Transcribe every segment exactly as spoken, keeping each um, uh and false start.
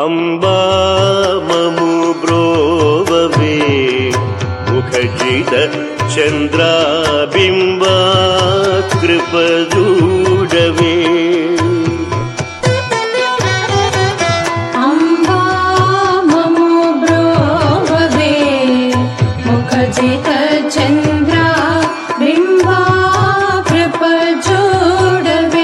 అంబా మము బ్రోవవే ముఖజిత చంద్రాబింబ కృపజూడవే అంబా మము బ్రోవవే ముఖజిత చంద్రాబింబ కృపజూడవే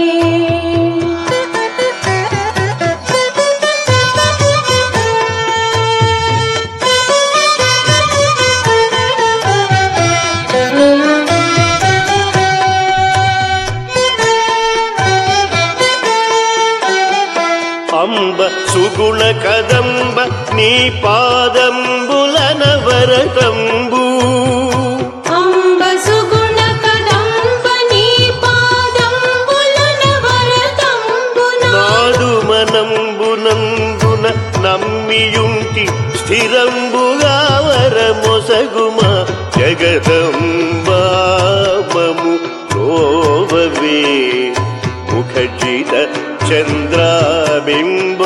అంబ సుగుణ కదంబ నీ పాదంబులన వరతంబు అంబ సుగుణ కదంబ నీ పాదంబులన వరతంబున నాదు మనంబునందున నమ్మియుంటి స్థిరంబుగా వరమొసగుమ జగదంబా మము రోవవే ముఖజిత చంద్రాబింబ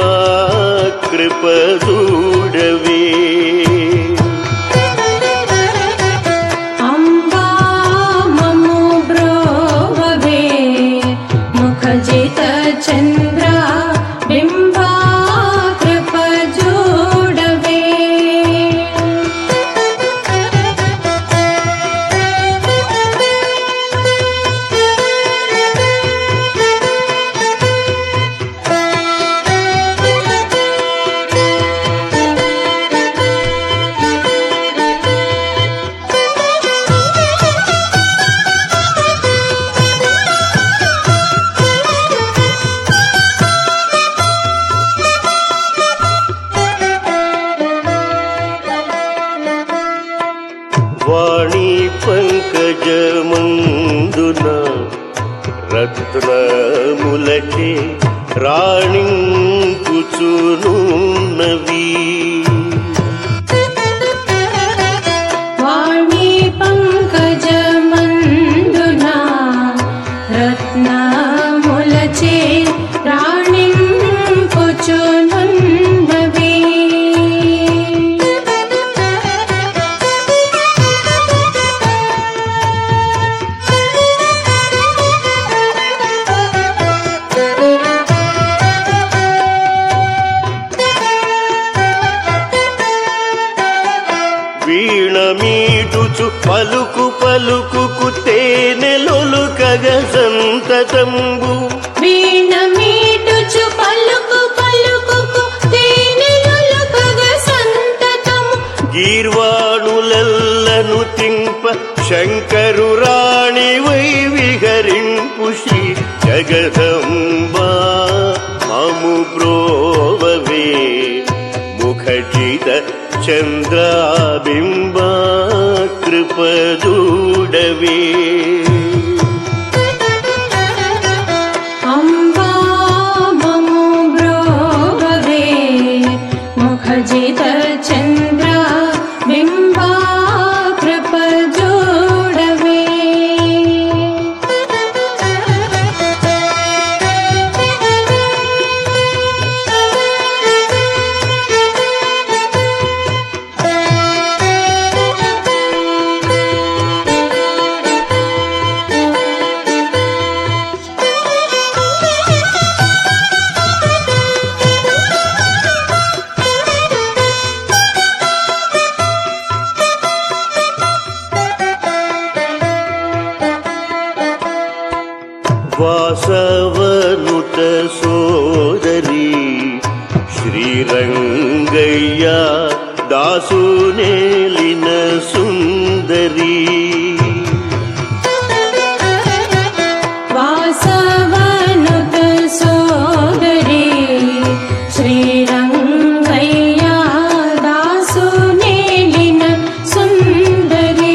కృపజూడవే అంబా మము బ్రోవవే ముఖజిత చంద్రాబింబ కృపజూడవే వాణి పంకజమందున రత్నములచే రాణింపుచునున్నవి వాణి పంకజమందున రత్నములచే రాణింపుచునున్నవి వీణమీటుచు పలుకు పలుకుకు తేనెలొలుకగ సంతతంబు వీణమీటుచు పలుకు పలుకుకు తేనెలొలుకగ సంతతము గీర్వాణులెల్లను తింప శంకరు రాణి వై విహరింపు శ్రీ జగదంబా మము బ్రోవవే ముఖజిత చంద్రాబింబ కృపజూడవే అంబా మము బ్రోవవే ముఖజిత చంద్రాబింబ కృపజూడవే వాసవనుత సోదరి శ్రీరంగయ్య దాసునేలిన సుందరి వాసవనుత సోదరి శ్రీరంగయ్య దాసునేలిన సుందరి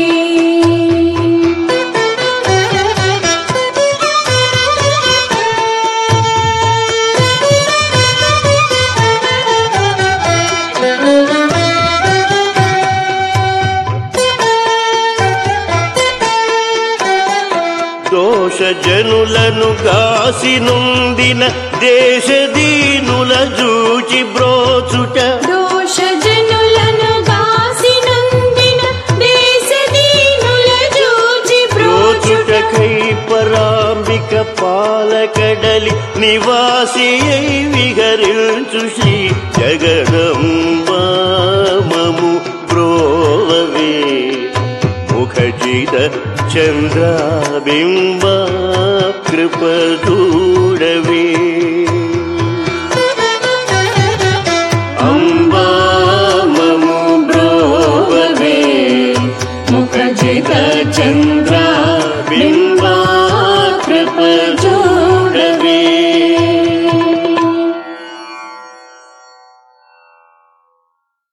జనులను గాసి నొందిన దేశ దీనుల జూచి బ్రోచుట దోష జనులను గాసి నందిన దేశ దీనుల జూచి బ్రోచుట బ్రోచుటకై పరాంబిక పాలకడలి నివాసి అయి విహరించు శ్రీ జగదంబా మము బ్రోవవే ముఖజిత చంద్రాబింబ కృప చూడవే.